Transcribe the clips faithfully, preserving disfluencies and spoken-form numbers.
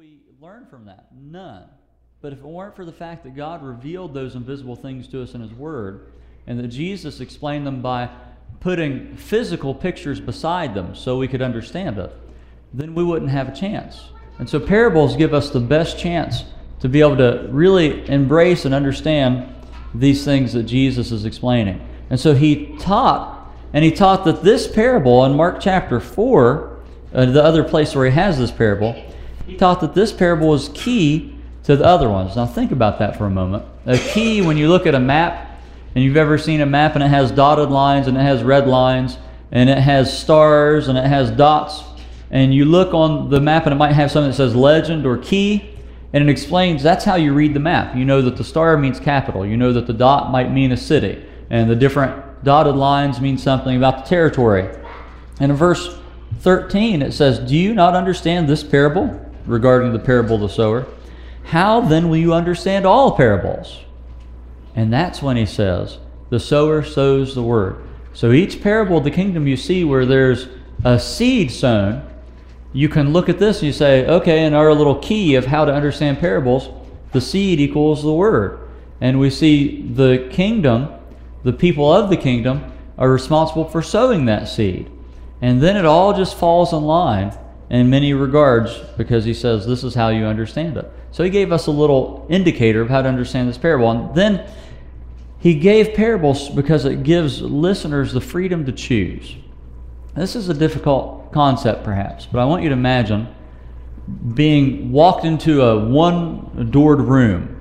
we learn from that? None. But if it weren't for the fact that God revealed those invisible things to us in His Word, and that Jesus explained them by putting physical pictures beside them so we could understand it, then we wouldn't have a chance. And so parables give us the best chance to be able to really embrace and understand these things that Jesus is explaining. And so He taught, and He taught that this parable in Mark chapter four, uh, the other place where He has this parable, He taught that this parable is key to the other ones. Now think about that for a moment. A key, when you look at a map, and you've ever seen a map and it has dotted lines and it has red lines and it has stars and it has dots, and you look on the map and it might have something that says legend or key, and it explains that's how you read the map. You know that the star means capital. You know that the dot might mean a city, and the different dotted lines mean something about the territory. And in verse thirteen it says, "Do you not understand this parable?" Regarding the parable of the sower. "How then will you understand all parables?" And that's when He says, the sower sows the word. So each parable of the kingdom you see where there's a seed sown, you can look at this and you say, okay, in our little key of how to understand parables, the seed equals the word. And we see the kingdom, the people of the kingdom, are responsible for sowing that seed. And then it all just falls in line in many regards, because He says this is how you understand it. So He gave us a little indicator of how to understand this parable. And then He gave parables because it gives listeners the freedom to choose. This is a difficult concept perhaps, but I want you to imagine being walked into a one-doored room.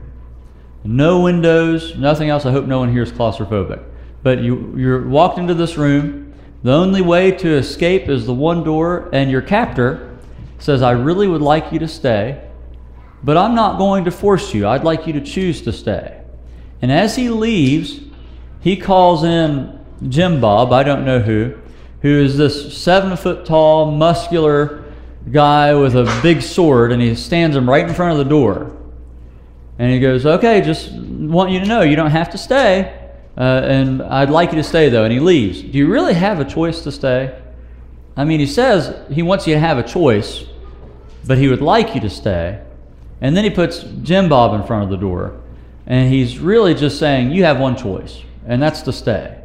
No windows, nothing else. I hope no one here is claustrophobic. But you, you're walked into this room. The only way to escape is the one door, and your captor says, "I really would like you to stay, but I'm not going to force you. I'd like you to choose to stay." And as he leaves, he calls in Jim Bob, I don't know who, who is this seven foot tall, muscular guy with a big sword, and he stands him right in front of the door. And he goes, "Okay, just want you to know you don't have to stay. Uh, and I'd like you to stay, though." And he leaves. Do you really have a choice to stay? I mean, he says he wants you to have a choice, but he would like you to stay. And then he puts Jim Bob in front of the door. And he's really just saying, you have one choice, and that's to stay.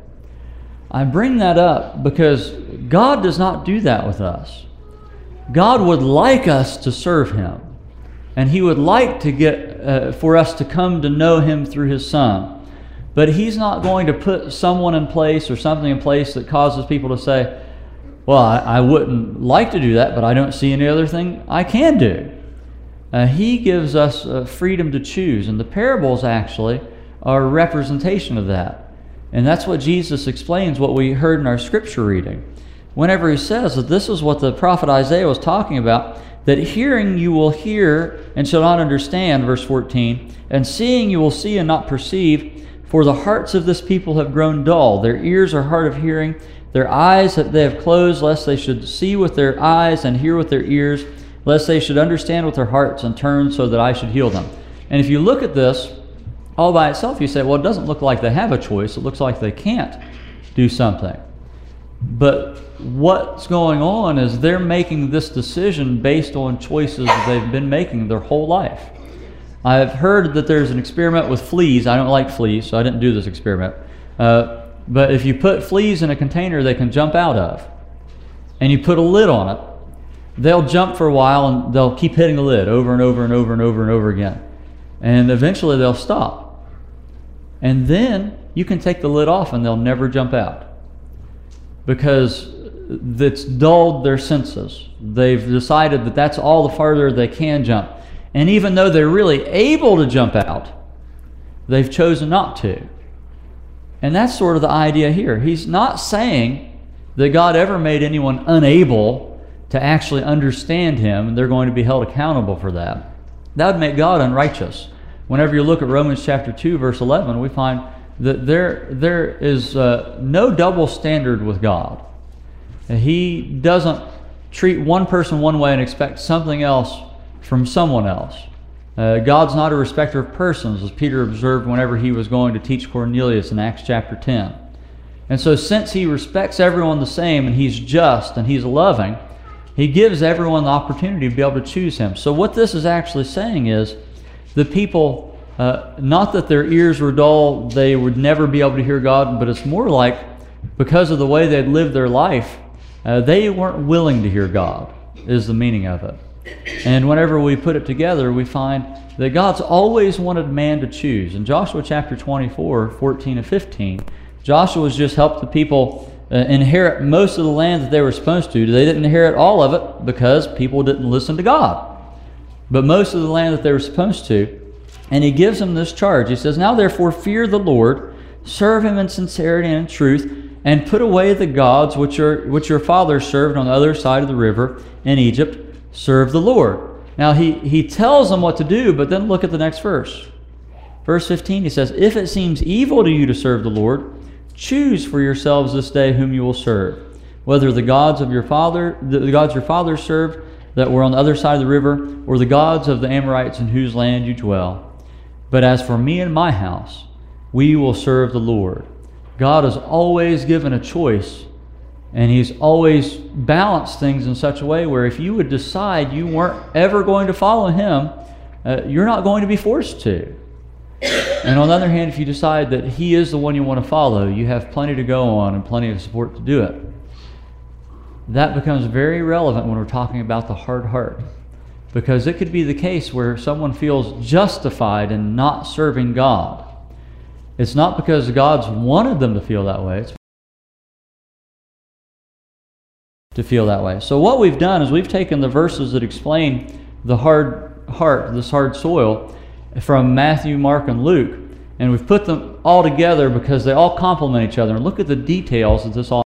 I bring that up because God does not do that with us. God would like us to serve Him. And He would like to get uh, for us to come to know Him through His Son. But He's not going to put someone in place or something in place that causes people to say, well, I, I wouldn't like to do that, but I don't see any other thing I can do. Uh, he gives us uh, freedom to choose, and the parables actually are a representation of that. And that's what Jesus explains, what we heard in our scripture reading. Whenever He says that this is what the prophet Isaiah was talking about, that hearing you will hear and shall not understand, verse fourteen, and seeing you will see and not perceive, for the hearts of this people have grown dull. Their ears are hard of hearing. Their eyes have, they have closed, lest they should see with their eyes and hear with their ears, lest they should understand with their hearts and turn so that I should heal them. And if you look at this all by itself, you say, well, it doesn't look like they have a choice. It looks like they can't do something. But what's going on is they're making this decision based on choices that they've been making their whole life. I've heard that there's an experiment with fleas. I don't like fleas, so I didn't do this experiment. Uh, but if you put fleas in a container they can jump out of, and you put a lid on it, they'll jump for a while and they'll keep hitting the lid over and over and over and over and over again. And eventually they'll stop. And then you can take the lid off and they'll never jump out, because it's dulled their senses. They've decided that that's all the farther they can jump. And even though they're really able to jump out, they've chosen not to. And that's sort of the idea here. He's not saying that God ever made anyone unable to actually understand Him, and they're going to be held accountable for that. That would make God unrighteous. Whenever you look at Romans chapter two, verse eleven, we find that there, there is uh, no double standard with God. He doesn't treat one person one way and expect something else from someone else. Uh, God's not a respecter of persons, as Peter observed whenever he was going to teach Cornelius in Acts chapter ten. And so since He respects everyone the same, and He's just and He's loving, He gives everyone the opportunity to be able to choose him. So what this is actually saying is the people, uh, not that their ears were dull, they would never be able to hear God, but it's more like because of the way they'd lived their life, uh, they weren't willing to hear God, is the meaning of it. And whenever we put it together, we find that God's always wanted man to choose. In Joshua chapter twenty-four, fourteen and fifteen, Joshua's just helped the people uh, inherit most of the land that they were supposed to. They didn't inherit all of it because people didn't listen to God, but most of the land that they were supposed to. And he gives them this charge. He says, "Now therefore fear the Lord, serve him in sincerity and in truth, and put away the gods which, are, which your fathers served on the other side of the river in Egypt. Serve the Lord." Now he, he tells them what to do, but then look at the next verse. Verse fifteen, he says, "If it seems evil to you to serve the Lord, choose for yourselves this day whom you will serve, whether the gods of your father, the gods your fathers served that were on the other side of the river, or the gods of the Amorites in whose land you dwell. But as for me and my house, we will serve the Lord." God has always given a choice, and he's always balanced things in such a way where if you would decide you weren't ever going to follow him, uh, you're not going to be forced to. And on the other hand, if you decide that he is the one you want to follow, you have plenty to go on and plenty of support to do it. That becomes very relevant when we're talking about the hard heart, because it could be the case where someone feels justified in not serving God. It's not because God's wanted them to feel that way, it's to feel that way. So what we've done is we've taken the verses that explain the hard heart, this hard soil, from Matthew, Mark, and Luke, and we've put them all together because they all complement each other. And look at the details of this all.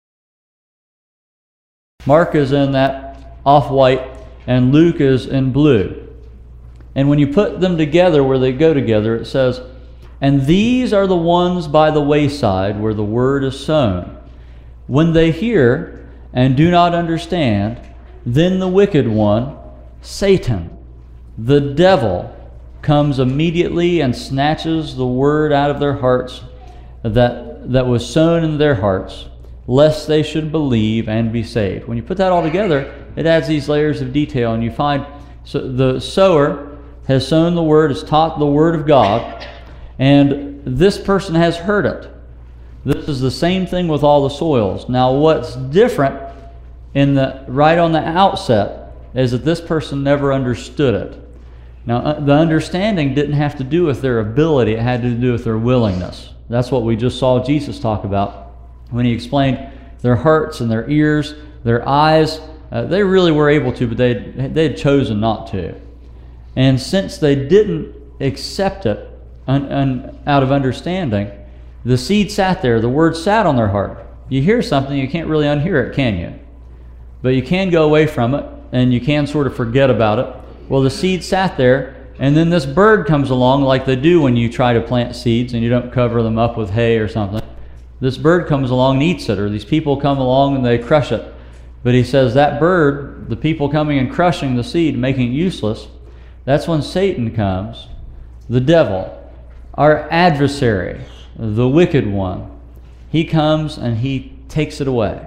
Mark is in that off-white, and Luke is in blue. And when you put them together where they go together, it says, "And these are the ones by the wayside where the word is sown. When they hear and do not understand, then the wicked one, Satan, the devil, comes immediately and snatches the word out of their hearts that, that was sown in their hearts, lest they should believe and be saved." When you put that all together, it adds these layers of detail, and you find so the sower has sown the word, has taught the word of God, and this person has heard it. This is the same thing with all the soils. Now what's different in the right on the outset is that this person never understood it. Now uh, the understanding didn't have to do with their ability, it had to do with their willingness. That's what we just saw Jesus talk about when he explained their hearts and their ears, their eyes. Uh, they really were able to, but they they had chosen not to. And since they didn't accept it un, un, out of understanding, the seed sat there, the word sat on their heart. You hear something, you can't really unhear it, can you? But you can go away from it, and you can sort of forget about it. Well, the seed sat there, and then this bird comes along like they do when you try to plant seeds and you don't cover them up with hay or something. This bird comes along and eats it, or these people come along and they crush it. But he says that bird, the people coming and crushing the seed, making it useless, that's when Satan comes, the devil, our adversary, the wicked one. He comes and he takes it away.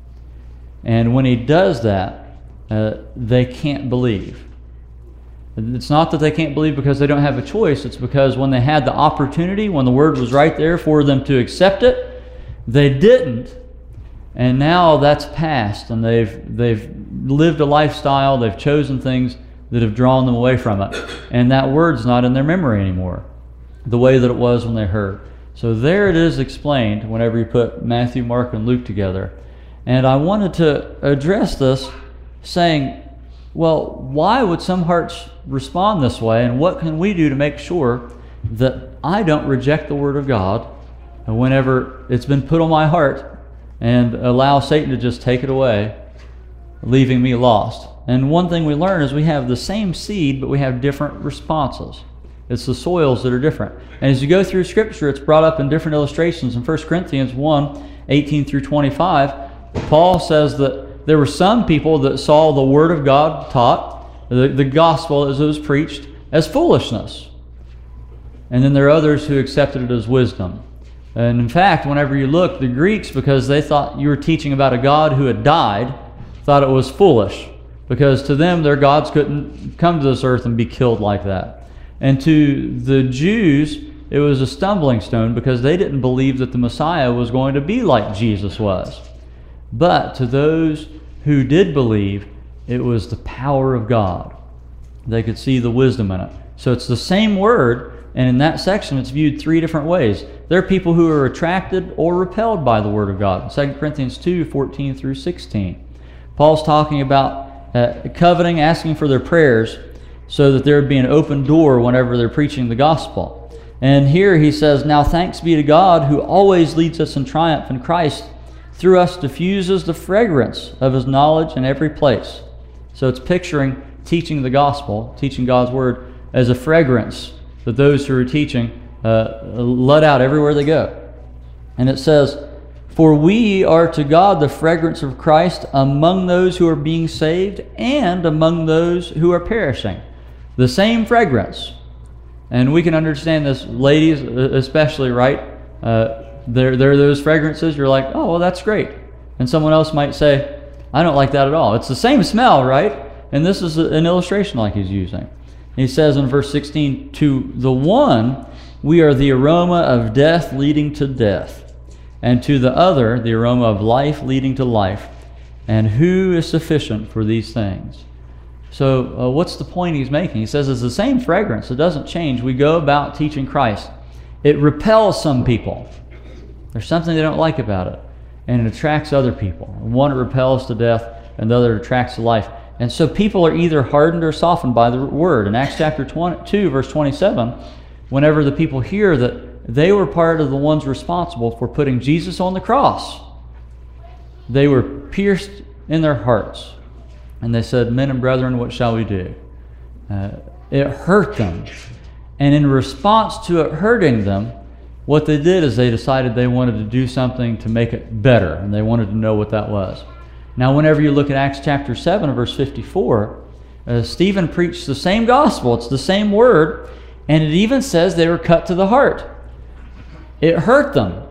And when he does that, uh, they can't believe. It's not that they can't believe because they don't have a choice. It's because when they had the opportunity, when the word was right there for them to accept it, they didn't. And now that's past, and they've they've lived a lifestyle, they've chosen things that have drawn them away from it. And that word's not in their memory anymore, the way that it was when they heard. So there it is explained whenever you put Matthew, Mark, and Luke together. And I wanted to address this saying, well, why would some hearts respond this way, and what can we do to make sure that I don't reject the Word of God whenever it's been put on my heart and allow Satan to just take it away, leaving me lost? And one thing we learn is we have the same seed, but we have different responses. It's the soils that are different. And as you go through Scripture, it's brought up in different illustrations. In First Corinthians one, eighteen through twenty-five, Paul says that there were some people that saw the Word of God taught, the, the gospel as it was preached, as foolishness. And then there are others who accepted it as wisdom. And in fact, whenever you look, the Greeks, because they thought you were teaching about a God who had died, thought it was foolish, because to them their gods couldn't come to this earth and be killed like that. And to the Jews, it was a stumbling stone because they didn't believe that the Messiah was going to be like Jesus was. But to those who did believe, it was the power of God. They could see the wisdom in it. So it's the same word, and in that section it's viewed three different ways. There are people who are attracted or repelled by the Word of God. Second Corinthians two, fourteen through sixteen. Paul's talking about uh, coveting, asking for their prayers so that there would be an open door whenever they're preaching the gospel. And here he says, now thanks be to God who always leads us in triumph in Christ, through us diffuses the fragrance of his knowledge in every place. So it's picturing teaching the gospel, teaching God's word, as a fragrance that those who are teaching uh, let out everywhere they go. And it says, for we are to God the fragrance of Christ among those who are being saved and among those who are perishing. The same fragrance. And we can understand this, ladies especially, right? Uh, there, there are those fragrances, you're like, oh, well, that's great. And someone else might say, I don't like that at all. It's the same smell, right? And this is an illustration like he's using. He says in verse sixteen, to the one we are the aroma of death leading to death, and to the other the aroma of life leading to life. And who is sufficient for these things? So uh, what's the point he's making? He says it's the same fragrance. It doesn't change. We go about teaching Christ. It repels some people. There's something they don't like about it. And it attracts other people. One it repels to death, and the other attracts to life. And so people are either hardened or softened by the word. In Acts chapter two, verse twenty-seven, whenever the people hear that they were part of the ones responsible for putting Jesus on the cross, they were pierced in their hearts. And they said, men and brethren, what shall we do? Uh, it hurt them. And in response to it hurting them, what they did is they decided they wanted to do something to make it better. And they wanted to know what that was. Now, whenever you look at Acts chapter seven, verse fifty-four, uh, Stephen preached the same gospel. It's the same word. And it even says they were cut to the heart. It hurt them.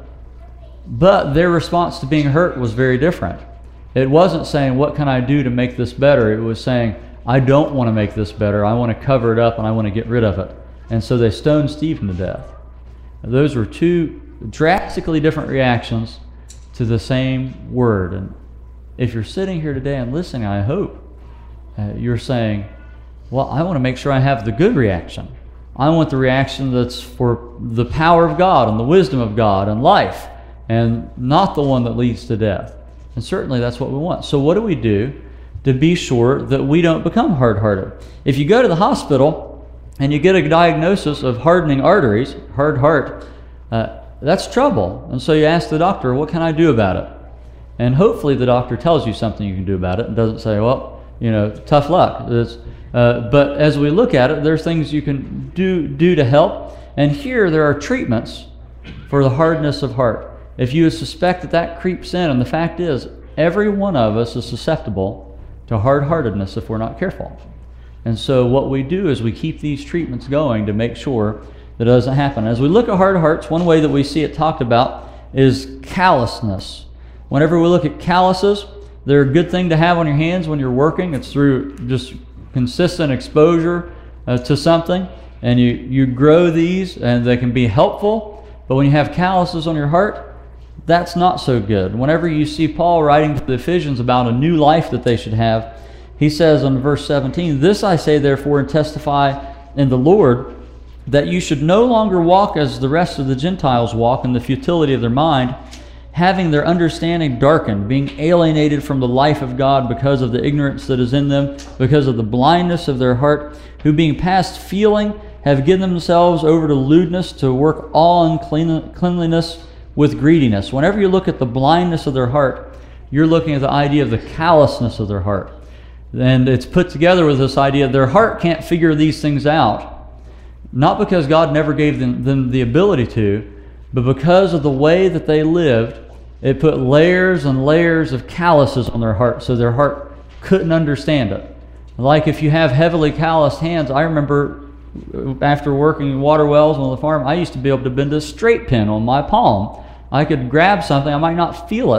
But their response to being hurt was very different. It wasn't saying, what can I do to make this better? It was saying, I don't want to make this better. I want to cover it up and I want to get rid of it. And so they stoned Stephen to death. Those were two drastically different reactions to the same word. And if you're sitting here today and listening, I hope uh, you're saying, well, I want to make sure I have the good reaction. I want the reaction that's for the power of God and the wisdom of God and life, and not the one that leads to death. And certainly that's what we want. So what do we do to be sure that we don't become hard-hearted? If you go to the hospital and you get a diagnosis of hardening arteries, hard heart, uh, that's trouble. And so you ask the doctor, what can I do about it? And hopefully the doctor tells you something you can do about it and doesn't say, well, you know, tough luck. It's, uh, but as we look at it, there's things you can do, do to help. And here there are treatments for the hardness of heart. If you suspect that that creeps in, and the fact is, every one of us is susceptible to hard-heartedness if we're not careful. And so what we do is we keep these treatments going to make sure that it doesn't happen. As we look at hard hearts, one way that we see it talked about is callousness. Whenever we look at calluses, they're a good thing to have on your hands when you're working. It's through just consistent exposure uh, to something, and you, you grow these, and they can be helpful. But when you have calluses on your heart, that's not so good. Whenever you see Paul writing to the Ephesians about a new life that they should have, he says in verse seventeen, this I say therefore and testify in the Lord, that you should no longer walk as the rest of the Gentiles walk in the futility of their mind, having their understanding darkened, being alienated from the life of God because of the ignorance that is in them, because of the blindness of their heart, who being past feeling have given themselves over to lewdness, to work all uncleanliness with greediness. Whenever you look at the blindness of their heart, you're looking at the idea of the callousness of their heart. And it's put together with this idea their heart can't figure these things out. Not because God never gave them, them the ability to, but because of the way that they lived, it put layers and layers of calluses on their heart, so their heart couldn't understand it. Like if you have heavily calloused hands, I remember after working in water wells on the farm, I used to be able to bend a straight pin on my palm. I could grab something, I might not feel it,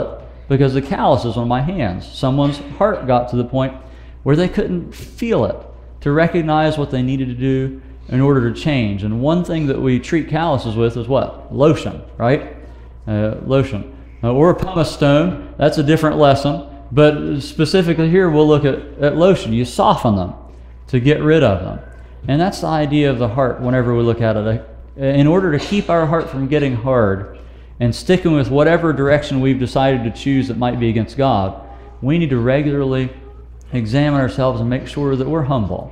because of calluses on my hands. Someone's heart got to the point where they couldn't feel it to recognize what they needed to do in order to change. And one thing that we treat calluses with is what? Lotion, right? Uh, lotion. Uh, or a pumice stone. That's a different lesson. But specifically here, we'll look at, at lotion. You soften them to get rid of them. And that's the idea of the heart whenever we look at it. In order to keep our heart from getting hard and sticking with whatever direction we've decided to choose that might be against God, we need to regularly examine ourselves and make sure that we're humble.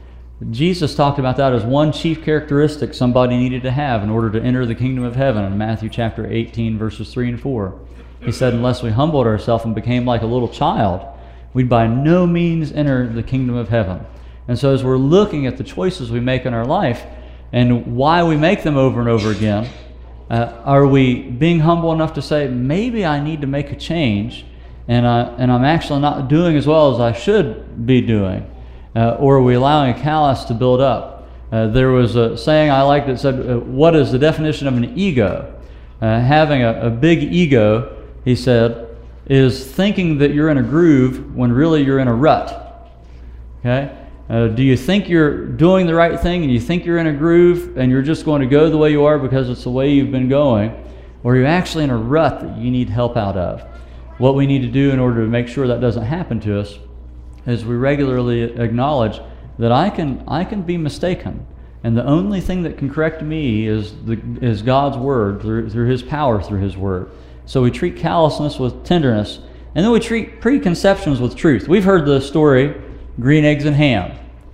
Jesus talked about that as one chief characteristic somebody needed to have in order to enter the kingdom of heaven in Matthew chapter eighteen, verses three and four. He said, unless we humbled ourselves and became like a little child, we'd by no means enter the kingdom of heaven. And so as we're looking at the choices we make in our life and why we make them over and over again, uh, are we being humble enough to say, maybe I need to make a change and, I, and I'm actually not doing as well as I should be doing? Uh, or are we allowing a callus to build up? Uh, there was a saying I liked that said, uh, what is the definition of an ego? Uh, having a, a big ego, he said, is thinking that you're in a groove when really you're in a rut. Okay? Uh, do you think you're doing the right thing and you think you're in a groove and you're just going to go the way you are because it's the way you've been going? Or are you actually in a rut that you need help out of? What we need to do in order to make sure that doesn't happen to us is we regularly acknowledge that I can I can be mistaken, and the only thing that can correct me is the is God's word through through His power through His word. So we treat callousness with tenderness, and then we treat preconceptions with truth. We've heard the story, green eggs and ham,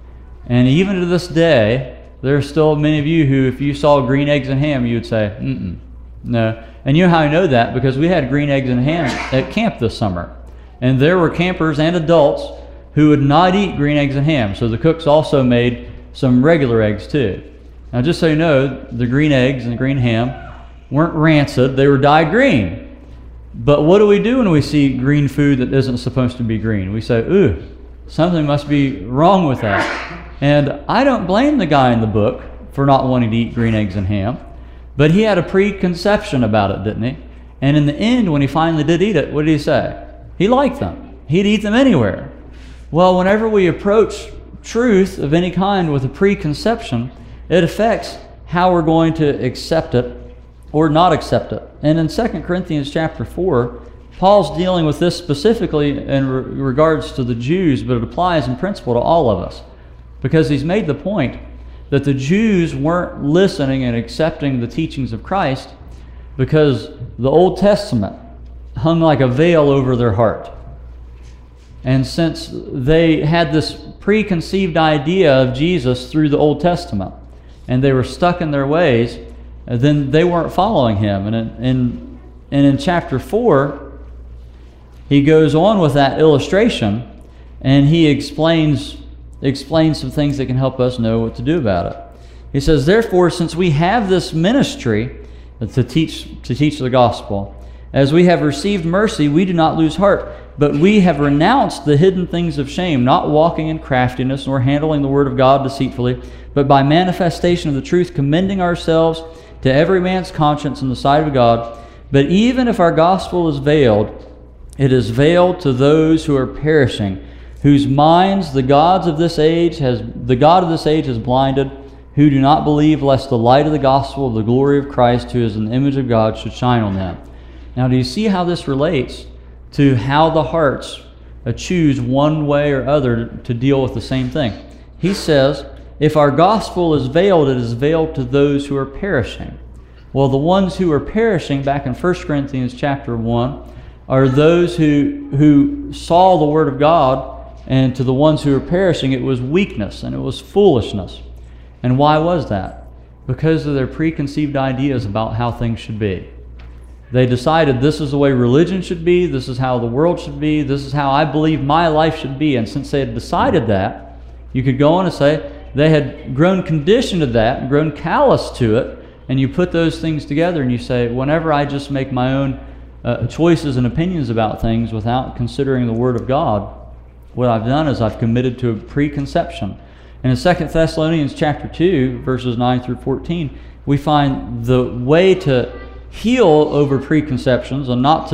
and even to this day, there are still many of you who, if you saw green eggs and ham, you would say, mm-mm, no. And you know how I know that? Because we had green eggs and ham at camp this summer, and there were campers and adults who would not eat green eggs and ham. So the cooks also made some regular eggs too. Now just so you know, the green eggs and the green ham weren't rancid, they were dyed green. But what do we do when we see green food that isn't supposed to be green? We say, ooh, something must be wrong with that. And I don't blame the guy in the book for not wanting to eat green eggs and ham, but he had a preconception about it, didn't he? And in the end, when he finally did eat it, what did he say? He liked them. He'd eat them anywhere. Well, whenever we approach truth of any kind with a preconception, it affects how we're going to accept it or not accept it. And in Second Corinthians chapter four, Paul's dealing with this specifically in re- regards to the Jews, but it applies in principle to all of us, because he's made the point that the Jews weren't listening and accepting the teachings of Christ because the Old Testament hung like a veil over their heart. And since they had this preconceived idea of Jesus through the Old Testament, and they were stuck in their ways, then they weren't following him. And in, in, and in chapter four, he goes on with that illustration, and he explains, explains some things that can help us know what to do about it. He says, therefore, since we have this ministry to teach, to teach the gospel, as we have received mercy, we do not lose heart, but we have renounced the hidden things of shame, not walking in craftiness, nor handling the word of God deceitfully, but by manifestation of the truth, commending ourselves to every man's conscience in the sight of God. But even if our gospel is veiled, it is veiled to those who are perishing, whose minds the gods of this age has the God of this age has blinded, who do not believe, lest the light of the gospel of the glory of Christ, who is in the image of God, should shine on them. Now, do you see how this relates to how the hearts choose one way or other to deal with the same thing? He says, if our gospel is veiled, it is veiled to those who are perishing. Well, the ones who are perishing, back in First Corinthians chapter one, are those who, who saw the word of God, and to the ones who are perishing, it was weakness and it was foolishness. And why was that? Because of their preconceived ideas about how things should be. They decided this is the way religion should be, this is how the world should be, this is how I believe my life should be. And since they had decided that, you could go on and say they had grown conditioned to that and grown callous to it, and you put those things together and you say, whenever I just make my own uh, choices and opinions about things without considering the Word of God, what I've done is I've committed to a preconception. And in Second Thessalonians chapter two, verses nine through fourteen, we find the way to heal over preconceptions and not to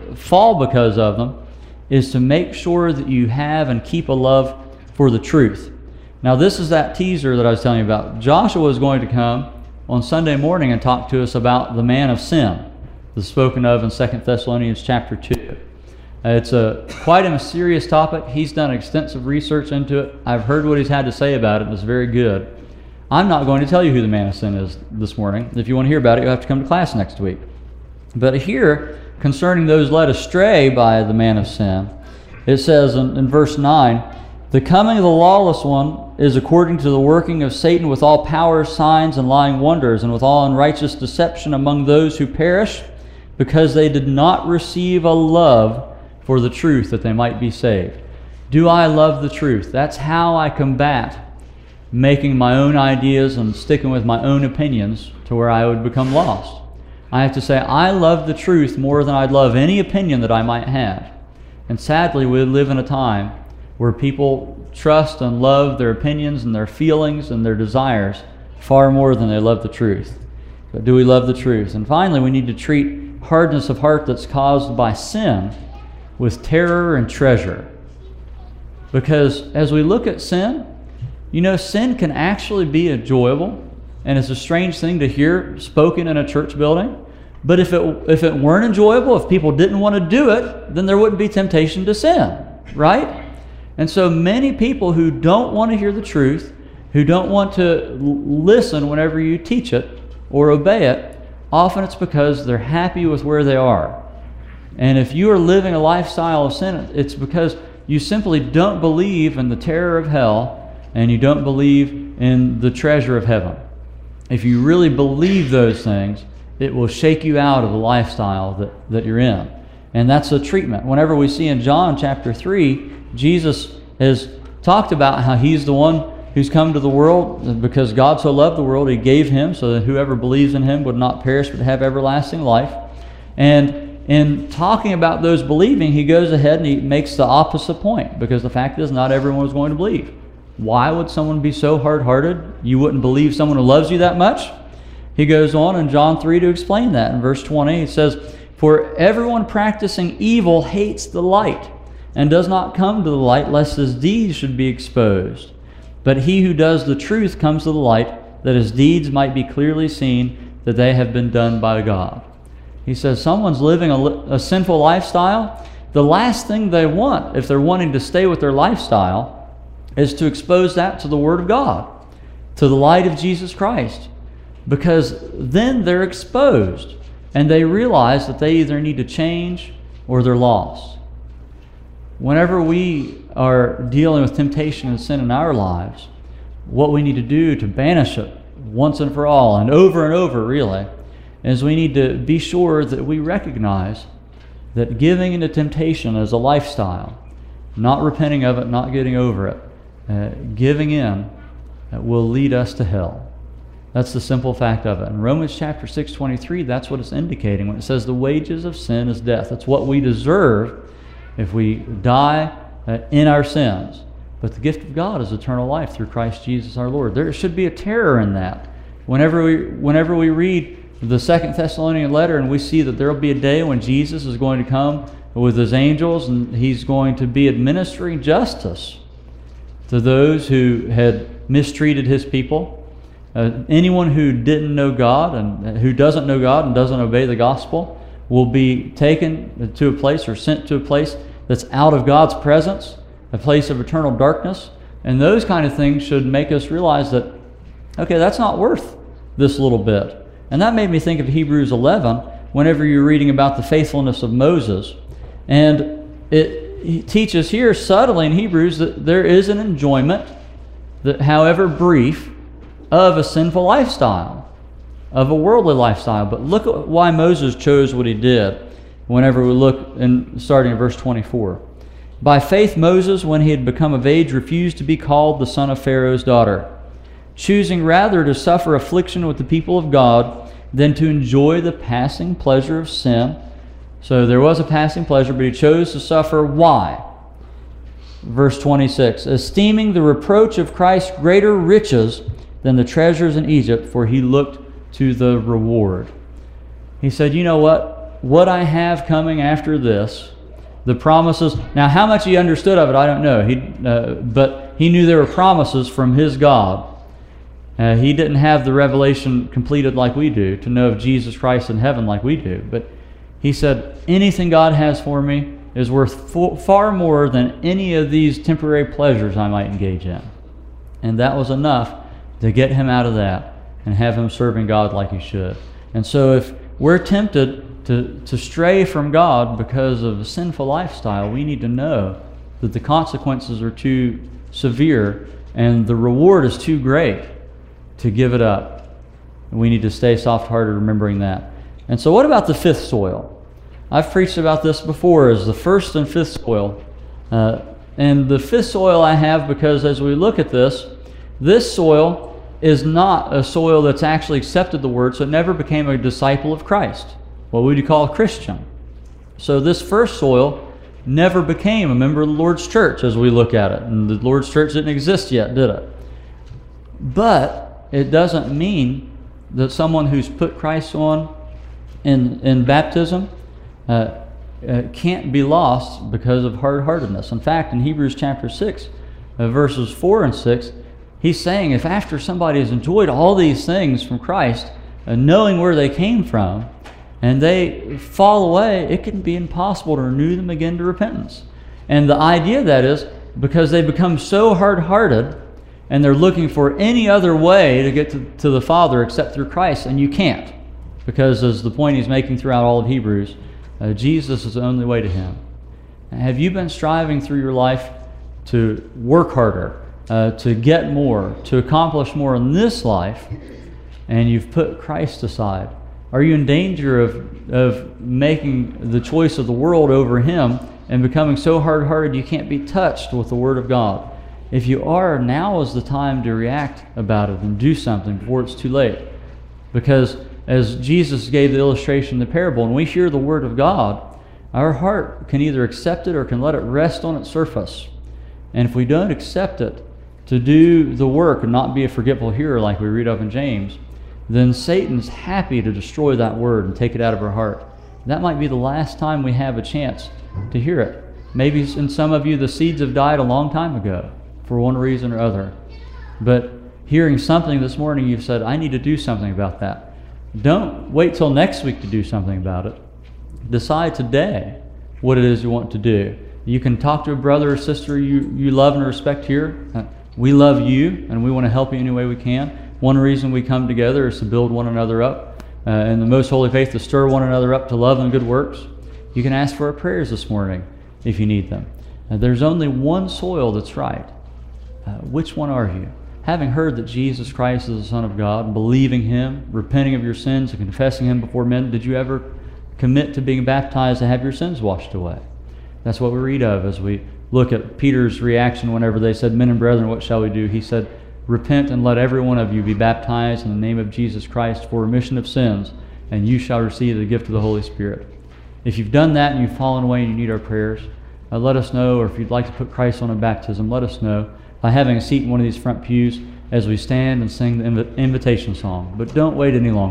fall because of them is to make sure that you have and keep a love for the truth. Now, this is that teaser that I was telling you about. Joshua is going to come on Sunday morning and talk to us about the man of sin that's spoken of in Second Thessalonians chapter two. Uh, it's a quite a serious topic. He's done extensive research into it. I've heard what he's had to say about it, and it's very good. I'm not going to tell you who the man of sin is this morning. If you want to hear about it, you'll have to come to class next week. But here, concerning those led astray by the man of sin, it says in, in verse nine, "The coming of the lawless one is according to the working of Satan with all powers, signs, and lying wonders, and with all unrighteous deception among those who perish, because they did not receive a love for the truth that they might be saved." Do I love the truth? That's how I combat making my own ideas and sticking with my own opinions to where I would become lost. I have to say, I love the truth more than I'd love any opinion that I might have. And sadly, we live in a time where people trust and love their opinions and their feelings and their desires far more than they love the truth. But do we love the truth? And finally, we need to treat hardness of heart that's caused by sin with terror and treasure. Because as we look at sin, you know, sin can actually be enjoyable, and it's a strange thing to hear spoken in a church building. But if it if it weren't enjoyable, if people didn't want to do it, then there wouldn't be temptation to sin, right? And so many people who don't want to hear the truth, who don't want to listen whenever you teach it or obey it, often it's because they're happy with where they are. And if you are living a lifestyle of sin, it's because you simply don't believe in the terror of hell, and you don't believe in the treasure of heaven. If you really believe those things, it will shake you out of the lifestyle that, that you're in. And that's a treatment. Whenever we see in John chapter three, Jesus has talked about how he's the one who's come to the world because God so loved the world, he gave him so that whoever believes in him would not perish but have everlasting life. And in talking about those believing, he goes ahead and he makes the opposite point, because the fact is not everyone is going to believe. Why would someone be so hard-hearted? You wouldn't believe someone who loves you that much? He goes on in John three to explain that. In verse twenty, he says, "For everyone practicing evil hates the light, and does not come to the light, lest his deeds should be exposed. But he who does the truth comes to the light, that his deeds might be clearly seen, that they have been done by God." He says someone's living a, a sinful lifestyle. The last thing they want, if they're wanting to stay with their lifestyle, is to expose that to the Word of God, to the light of Jesus Christ. Because then they're exposed, and they realize that they either need to change or they're lost. Whenever we are dealing with temptation and sin in our lives, what we need to do to banish it once and for all, and over and over really, is we need to be sure that we recognize that giving into temptation is a lifestyle, not repenting of it, not getting over it. Uh, giving in uh, will lead us to hell. That's the simple fact of it. In Romans chapter six twenty-three, that's what it's indicating when it says the wages of sin is death. That's what we deserve if we die uh, in our sins. But the gift of God is eternal life through Christ Jesus our Lord. There should be a terror in that. Whenever we, whenever we read the Second Thessalonian letter and we see that there will be a day when Jesus is going to come with his angels and he's going to be administering justice to those who had mistreated his people. Uh, anyone who didn't know God and who doesn't know God and doesn't obey the gospel will be taken to a place or sent to a place that's out of God's presence, a place of eternal darkness. And those kind of things should make us realize that, okay, that's not worth this little bit. And that made me think of Hebrews eleven whenever you're reading about the faithfulness of Moses. And it He teaches here subtly in Hebrews that there is an enjoyment, that however brief, of a sinful lifestyle, of a worldly lifestyle. But look at why Moses chose what he did whenever we look in starting in verse twenty-four. "By faith Moses, when he had become of age, refused to be called the son of Pharaoh's daughter, choosing rather to suffer affliction with the people of God than to enjoy the passing pleasure of sin." So there was a passing pleasure, but he chose to suffer. Why? Verse twenty-six, "Esteeming the reproach of Christ greater riches than the treasures in Egypt, for he looked to the reward." He said, you know what? what I have coming after this, the promises. Now, how much he understood of it, I don't know. He, uh, but he knew there were promises from his God. Uh, he didn't have the revelation completed like we do, to know of Jesus Christ in heaven like we do. But he said, anything God has for me is worth far more than any of these temporary pleasures I might engage in. And that was enough to get him out of that and have him serving God like he should. And so if we're tempted to, to stray from God because of a sinful lifestyle, we need to know that the consequences are too severe and the reward is too great to give it up. And we need to stay soft-hearted remembering that. And so what about the fifth soil? I've preached about this before as the first and fifth soil. Uh, and the fifth soil I have because as we look at this, this soil is not a soil that's actually accepted the word, so it never became a disciple of Christ, what we would call a Christian. So this first soil never became a member of the Lord's church as we look at it. And the Lord's church didn't exist yet, did it? But it doesn't mean that someone who's put Christ on in, in baptism uh, uh, can't be lost because of hard-heartedness. In fact, in Hebrews chapter six, uh, verses four and six, he's saying if after somebody has enjoyed all these things from Christ, uh, knowing where they came from, and they fall away, it can be impossible to renew them again to repentance. And the idea of that is because they become so hard-hearted and they're looking for any other way to get to, to the Father except through Christ, and you can't. Because as the point he's making throughout all of Hebrews, uh, Jesus is the only way to him. Have you been striving through your life to work harder, uh, to get more, to accomplish more in this life, and you've put Christ aside? Are you in danger of, of making the choice of the world over him and becoming so hard-hearted you can't be touched with the Word of God? If you are, now is the time to react about it and do something before it's too late. Because as Jesus gave the illustration, the parable, and we hear the Word of God, our heart can either accept it or can let it rest on its surface. And if we don't accept it to do the work and not be a forgetful hearer like we read of in James, then Satan's happy to destroy that word and take it out of our heart. That might be the last time we have a chance to hear it. Maybe in some of you the seeds have died a long time ago for one reason or other. But hearing something this morning, you've said, I need to do something about that. Don't wait till next week to do something about it. Decide today what it is you want to do. You can talk to a brother or sister you, you love and respect here. Uh, we love you and we want to help you any way we can. One reason we come together is to build one another up uh, in the most holy faith, to stir one another up to love and good works. You can ask for our prayers this morning if you need them. Uh, there's only one soil that's right. Uh, which one are you? Having heard that Jesus Christ is the Son of God, believing him, repenting of your sins, and confessing him before men, did you ever commit to being baptized to have your sins washed away? That's what we read of as we look at Peter's reaction whenever they said, men and brethren, what shall we do? He said, repent and let every one of you be baptized in the name of Jesus Christ for remission of sins, and you shall receive the gift of the Holy Spirit. If you've done that and you've fallen away and you need our prayers, uh, let us know. Or if you'd like to put Christ on a baptism, let us know by having a seat in one of these front pews as we stand and sing the inv- invitation song. But don't wait any longer.